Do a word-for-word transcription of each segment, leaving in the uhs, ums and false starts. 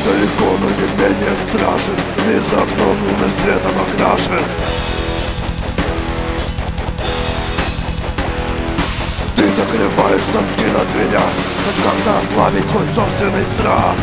далеко, но не менее страшен. Мир за окном лунным цветом окрашен. Ты закрываешь замки на дверях, лишь когда ослабить свой собственный страх.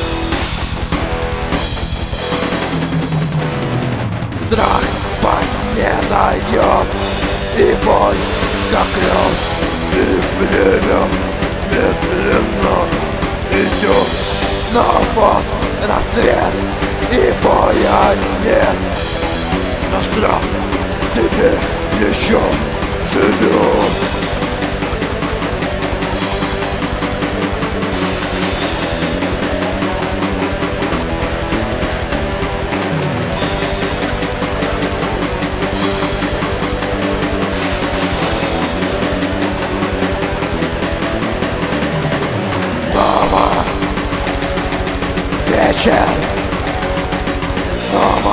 Страх спать не дает, и боль, как лед. И время медленно идет, но вот рассвет, и боя нет. Но страх в тебе еще живет. Снова вечер, снова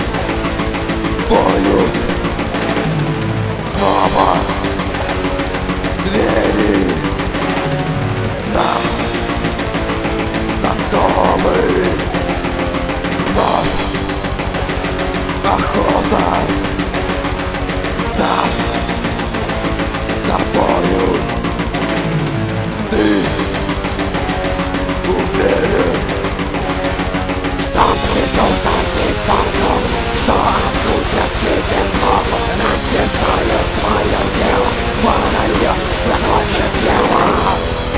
бою, снова двери нам на зомби, вновь охота за тобою. Ты уверен, что придут они потом, что откусят тебе ногу, растерзают твое тело, твое закончит дело.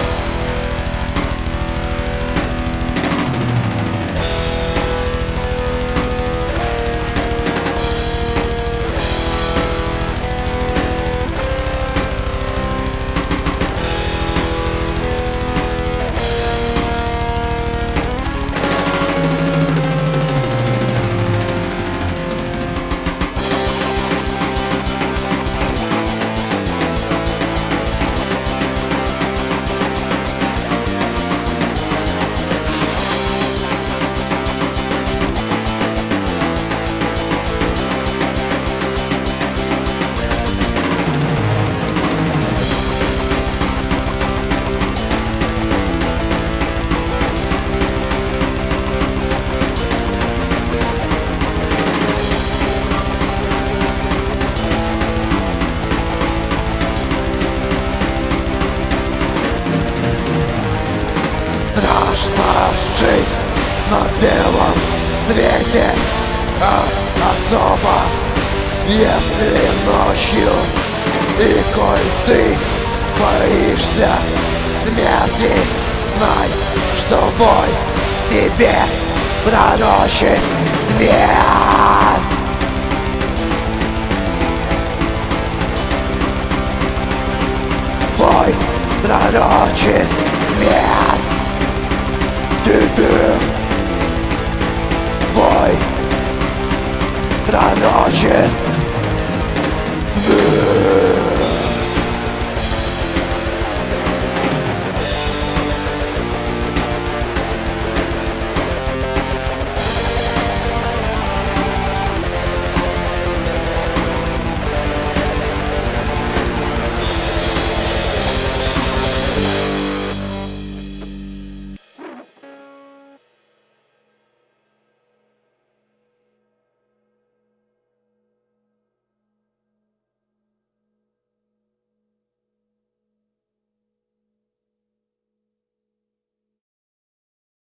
Страшно жить на белом свете, а особо если ночью. И коль ты боишься смерти, знай, что бой тебе пророчит смерть. Бой пророчит